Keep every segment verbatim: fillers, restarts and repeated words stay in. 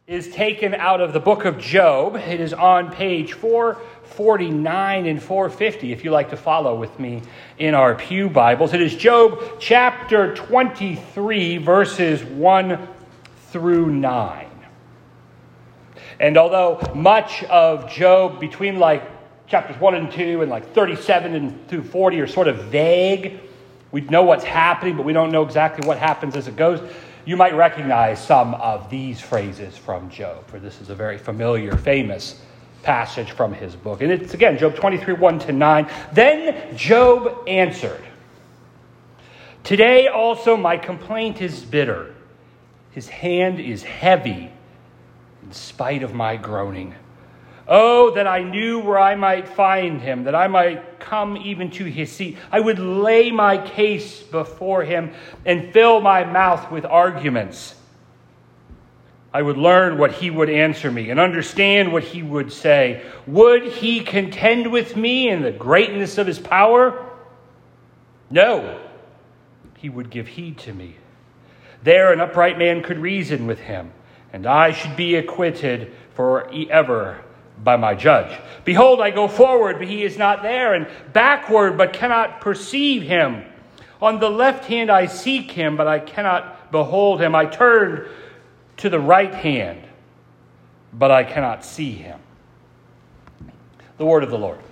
is taken out of the book of Job. It is on page four forty-nine and four fifty, if you like to follow with me in our pew Bibles. It is Job chapter twenty-three, verses one through nine. And although much of Job, between like chapters one and two and like thirty-seven and through forty are sort of vague, we know what's happening, but we don't know exactly what happens as it goes. You might recognize some of these phrases from Job, for this is a very familiar, famous passage from his book. And it's, again, Job twenty-three, one to nine. Then Job answered, "Today also my complaint is bitter. His hand is heavy in spite of my groaning. Oh, that I knew where I might find him, that I might come even to his seat. I would lay my case before him and fill my mouth with arguments. I would learn what he would answer me and understand what he would say. Would he contend with me in the greatness of his power? No, he would give heed to me. There an upright man could reason with him, and I should be acquitted forever by my judge. Behold, I go forward, but he is not there, and backward, but cannot perceive him. On the left hand I seek him, but I cannot behold him. I turn to the right hand, but I cannot see him." The word of the Lord.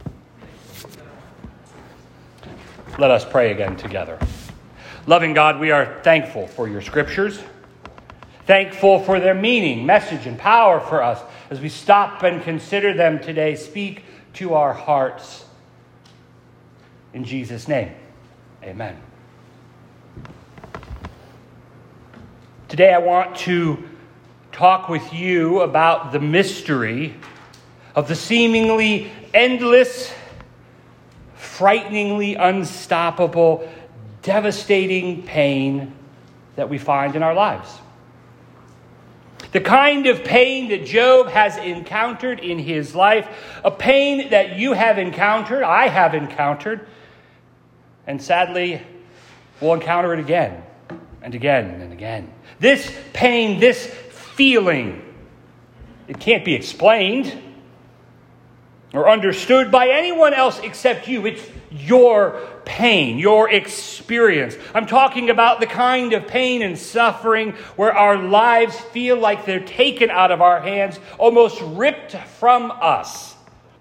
Let us pray again together. Loving God, we are thankful for your scriptures, thankful for their meaning, message, and power for us. As we stop and consider them today, speak to our hearts. In Jesus' name, amen. Today I want to talk with you about the mystery of the seemingly endless, frighteningly unstoppable, devastating pain that we find in our lives. The kind of pain that Job has encountered in his life, a pain that you have encountered, I have encountered, and sadly, we'll encounter it again and again and again. This pain, this feeling, it can't be explained or understood by anyone else except you. It's your pain, your experience. I'm talking about the kind of pain and suffering where our lives feel like they're taken out of our hands, almost ripped from us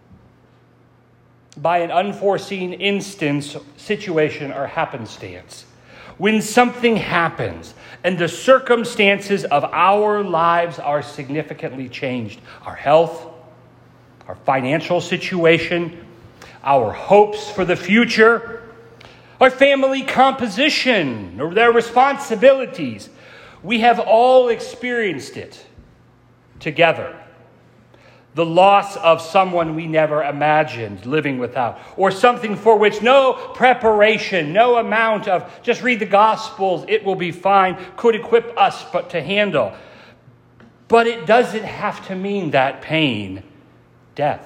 by an unforeseen instance, situation, or happenstance. When something happens and the circumstances of our lives are significantly changed, our health, our financial situation, our hopes for the future, our family composition, or their responsibilities. We have all experienced it together. The loss of someone we never imagined living without, or something for which no preparation, no amount of just read the Gospels, it will be fine, could equip us but to handle. But it doesn't have to mean that pain, death.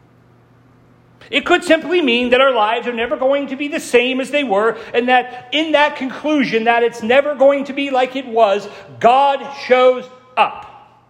It could simply mean that our lives are never going to be the same as they were, and that in that conclusion, that it's never going to be like it was, God shows up.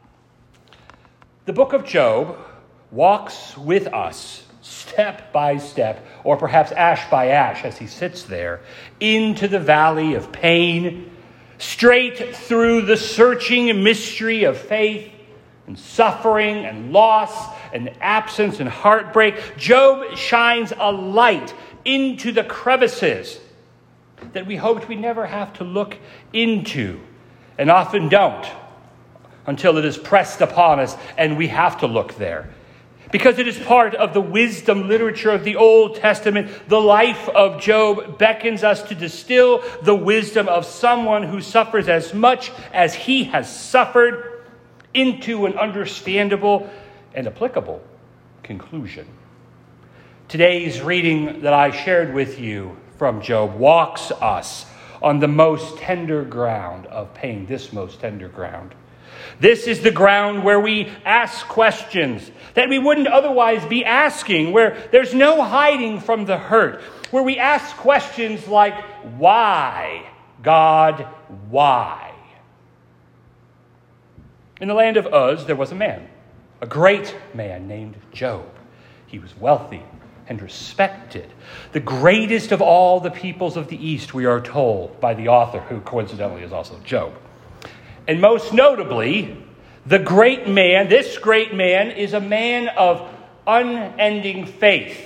The book of Job walks with us step by step, or perhaps ash by ash as he sits there, into the valley of pain, straight through the searching mystery of faith and suffering and loss and absence and heartbreak. Job shines a light into the crevices that we hoped we'd never have to look into, and often don't until it is pressed upon us and we have to look there. Because it is part of the wisdom literature of the Old Testament, the life of Job beckons us to distill the wisdom of someone who suffers as much as he has suffered into an understandable and applicable conclusion. Today's reading that I shared with you from Job walks us on the most tender ground of pain, this most tender ground. This is the ground where we ask questions that we wouldn't otherwise be asking, where there's no hiding from the hurt, where we ask questions like, why, God, why? In the land of Uz, there was a man, a great man named Job. He was wealthy and respected, the greatest of all the peoples of the East, we are told by the author, who coincidentally is also Job. And most notably, the great man, this great man, is a man of unending faith.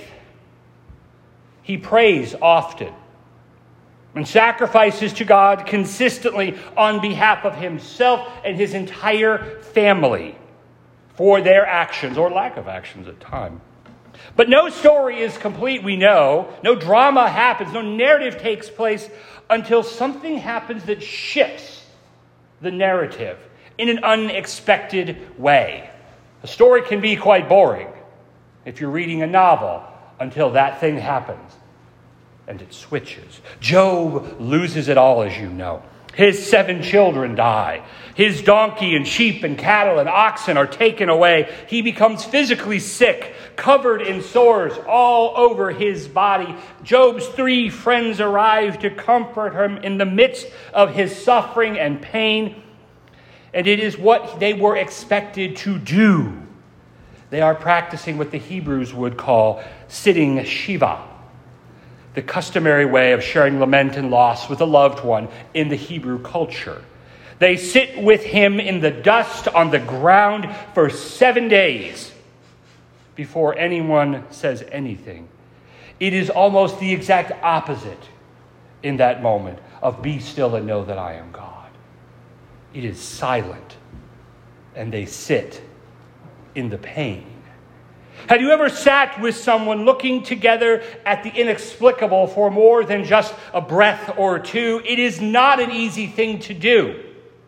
He prays often and sacrifices to God consistently on behalf of himself and his entire family for their actions or lack of actions at times. But no story is complete, we know. No drama happens, no narrative takes place until something happens that shifts the narrative in an unexpected way. A story can be quite boring if you're reading a novel until that thing happens and it switches. Job loses it all, as you know. His seven children die. His donkey and sheep and cattle and oxen are taken away. He becomes physically sick, covered in sores all over his body. Job's three friends arrive to comfort him in the midst of his suffering and pain. And it is what they were expected to do. They are practicing what the Hebrews would call sitting Shiva, the customary way of sharing lament and loss with a loved one in the Hebrew culture. They sit with him in the dust on the ground for seven days before anyone says anything. It is almost the exact opposite in that moment of be still and know that I am God. It is silent, and they sit in the pain. Have you ever sat with someone looking together at the inexplicable for more than just a breath or two? It is not an easy thing to do.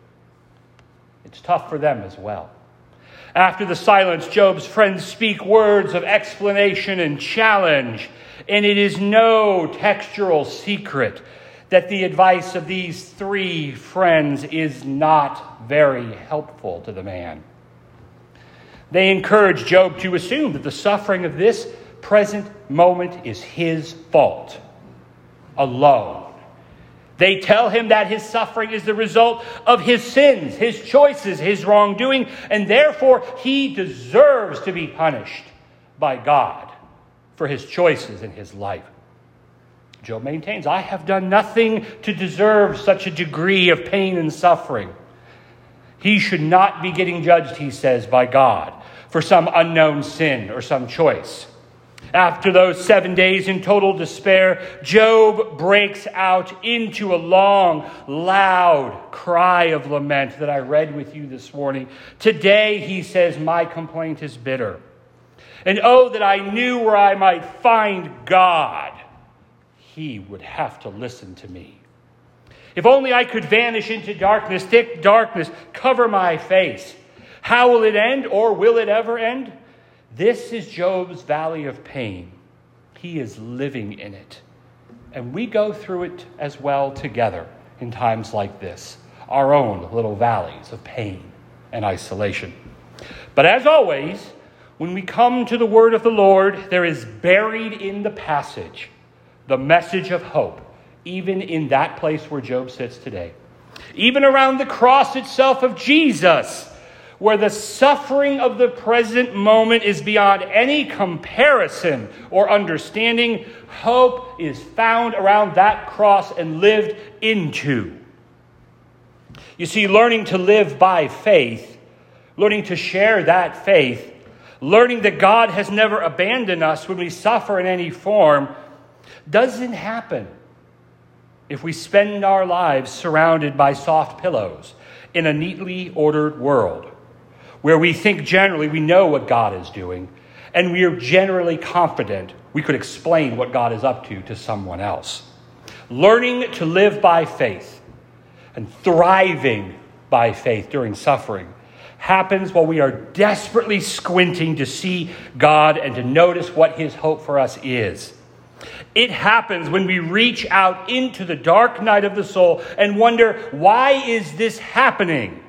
It's tough for them as well. After the silence, Job's friends speak words of explanation and challenge, and it is no textual secret that the advice of these three friends is not very helpful to the man. They encourage Job to assume that the suffering of this present moment is his fault alone. They tell him that his suffering is the result of his sins, his choices, his wrongdoing, and therefore he deserves to be punished by God for his choices in his life. Job maintains, I have done nothing to deserve such a degree of pain and suffering. He should not be getting judged, he says, by God for some unknown sin or some choice. After those seven days in total despair, Job breaks out into a long, loud cry of lament that I read with you this morning. Today, he says, my complaint is bitter. And oh, that I knew where I might find God. He would have to listen to me. If only I could vanish into darkness, thick darkness, cover my face. How will it end, or will it ever end? This is Job's valley of pain. He is living in it. And we go through it as well together in times like this, our own little valleys of pain and isolation. But as always, when we come to the word of the Lord, there is buried in the passage the message of hope, even in that place where Job sits today. Even around the cross itself of Jesus, where the suffering of the present moment is beyond any comparison or understanding, hope is found around that cross and lived into. You see, learning to live by faith, learning to share that faith, learning that God has never abandoned us when we suffer in any form, doesn't happen if we spend our lives surrounded by soft pillows in a neatly ordered world, where we think generally we know what God is doing, and we are generally confident we could explain what God is up to to someone else. Learning to live by faith and thriving by faith during suffering happens while we are desperately squinting to see God and to notice what his hope for us is. It happens when we reach out into the dark night of the soul and wonder, why is this happening?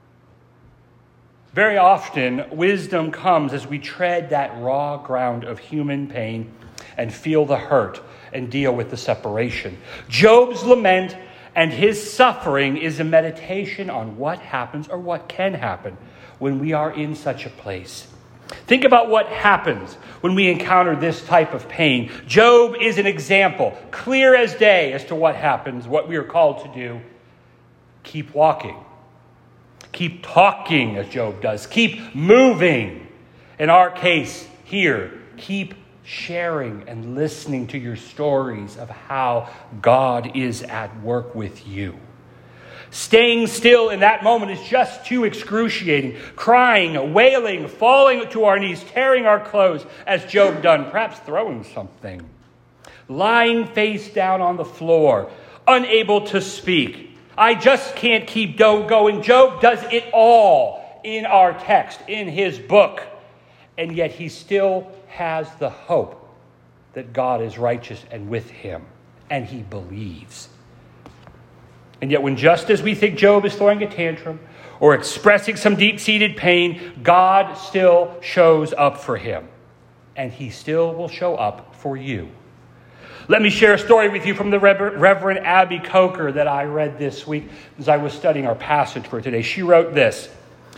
Very often, wisdom comes as we tread that raw ground of human pain and feel the hurt and deal with the separation. Job's lament And his suffering is a meditation on what happens or what can happen when we are in such a place. Think about what happens when we encounter this type of pain. Job is an example, clear as day, as to what happens, what we are called to do. Keep walking. Keep talking, as Job does. Keep moving. In our case here, keep sharing and listening to your stories of how God is at work with you. Staying still in that moment is just too excruciating. Crying, wailing, falling to our knees, tearing our clothes, as Job done, perhaps throwing something. Lying face down on the floor, unable to speak. I just can't keep going. Job does it all in our text, in his book. And yet he still has the hope that God is righteous and with him. And he believes. And yet when just as we think Job is throwing a tantrum or expressing some deep-seated pain, God still shows up for him. And he still will show up for you. Let me share a story with you from the Reverend Abby Coker that I read this week as I was studying our passage for today. She wrote this: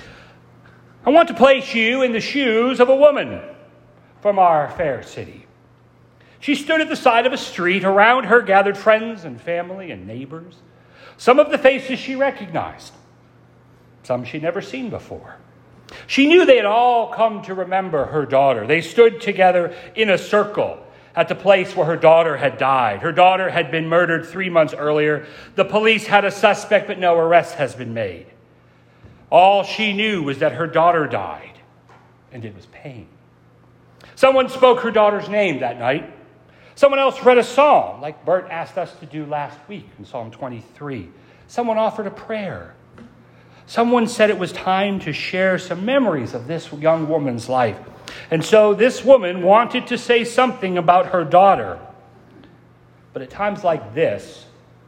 I want to place you in the shoes of a woman from our fair city. She stood at the side of a street. Around her gathered friends and family and neighbors. Some of the faces she recognized. Some she'd never seen before. She knew they had all come to remember her daughter. They stood together in a circle at the place where her daughter had died. Her daughter had been murdered three months earlier. The police had a suspect, but no arrest has been made. All she knew was that her daughter died, and it was pain. Someone spoke her daughter's name that night. Someone else read a psalm, like Bert asked us to do last week in Psalm twenty-three. Someone offered a prayer. Someone said it was time to share some memories of this young woman's life. And so this woman wanted to say something about her daughter. But at times like this,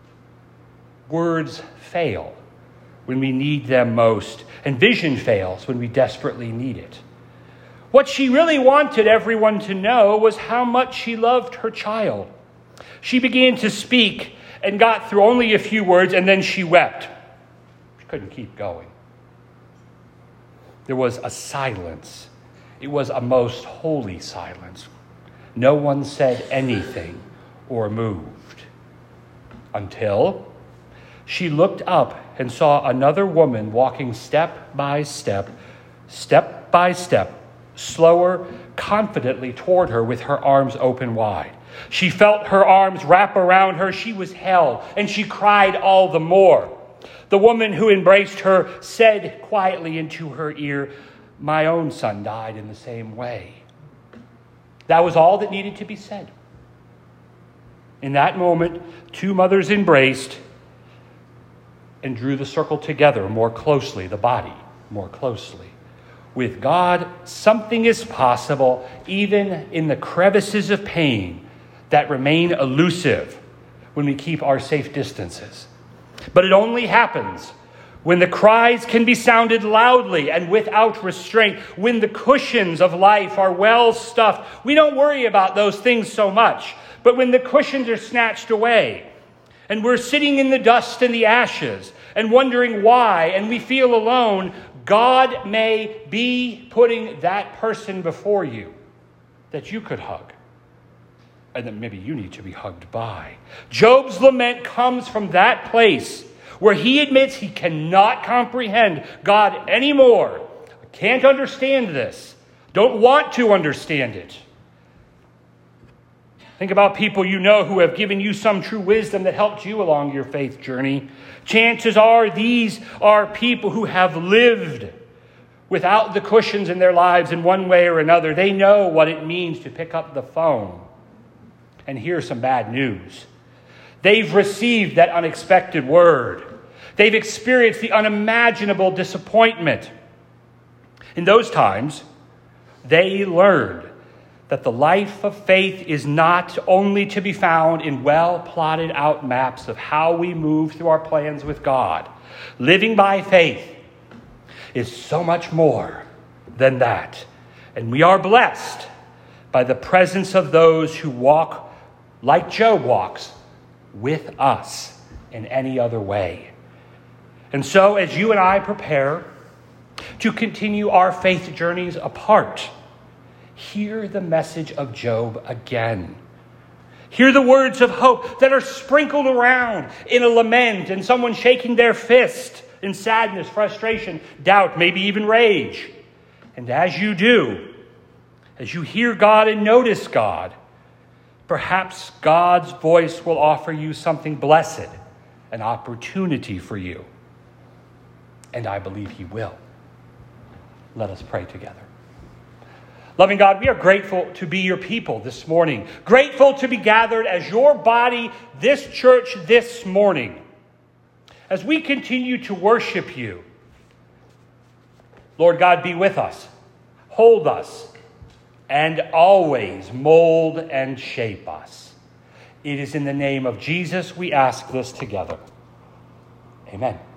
words fail when we need them most, and vision fails when we desperately need it. What she really wanted everyone to know was how much she loved her child. She began to speak and got through only a few words, and then she wept. She couldn't keep going. There was a silence. It was a most holy silence. No one said anything or moved until she looked up and saw another woman walking step by step, step by step, slower, confidently toward her with her arms open wide. She felt her arms wrap around her. She was held, and she cried all the more. The woman who embraced her said quietly into her ear, "My own son died in the same way." That was all that needed to be said. In that moment, two mothers embraced and drew the circle together more closely, the body more closely. With God, something is possible, even in the crevices of pain that remain elusive when we keep our safe distances. But it only happens when the cries can be sounded loudly and without restraint, when the cushions of life are well stuffed. We don't worry about those things so much, but when the cushions are snatched away, and we're sitting in the dust and the ashes and wondering why, and we feel alone, God may be putting that person before you that you could hug, and that maybe you need to be hugged by. Job's lament comes from that place where he admits he cannot comprehend God anymore. I can't understand this. Don't want to understand it. Think about people you know who have given you some true wisdom that helped you along your faith journey. Chances are these are people who have lived without the cushions in their lives in one way or another. They know what it means to pick up the phone and hear some bad news. They've received that unexpected word. They've experienced the unimaginable disappointment. In those times, they learned that the life of faith is not only to be found in well-plotted out maps of how we move through our plans with God. Living by faith is so much more than that. And we are blessed by the presence of those who walk like Job walks with us in any other way. And so, as you and I prepare to continue our faith journeys apart, hear the message of Job again. Hear the words of hope that are sprinkled around in a lament and someone shaking their fist in sadness, frustration, doubt, maybe even rage. And as you do, as you hear God and notice God, perhaps God's voice will offer you something blessed, an opportunity for you. And I believe he will. Let us pray together. Loving God, we are grateful to be your people this morning. Grateful to be gathered as your body, this church this morning. As we continue to worship you, Lord God, be with us. Hold us. And always mold and shape us. It is in the name of Jesus we ask this together. Amen.